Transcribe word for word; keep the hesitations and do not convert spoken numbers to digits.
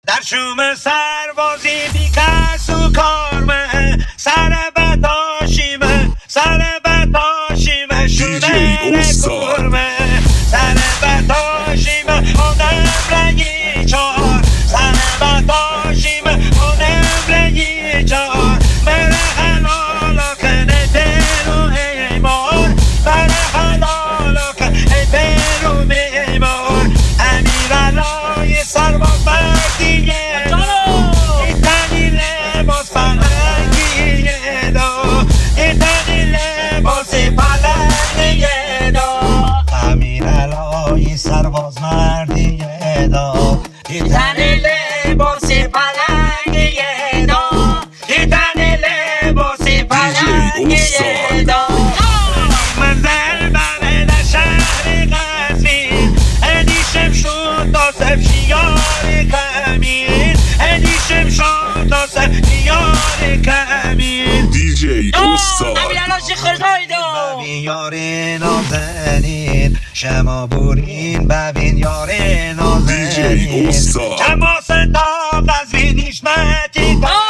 در شوم سربازی بیکسو کارمه سر بتاشیمه سر بتاشیمه شونه نکورمه سر بتاشیمه اونم رنگی چار سر بتاشیمه اونم رنگی چار مره حلالا کنه درو ایمار مره حلالا کنه درو ایمار امیر علای سرباز مردیه ایتانی لباس پلنگیه دا ایتانی لباس پلنگیه دا امیر علای سرباز مردیه دا ایتانی لباس پلنگیه دا ایتانی لباس پلنگیه دا منزل بله در شهر قزوین ادیشم شد تا سب شیار کمین ادیشم شد تا سب شیار کمین دی جی استاد امیر علای خردایدو ببین یار نازنین شما بورین ببین یار دی جی نازنین استاد کما ستا قزوین حشمتی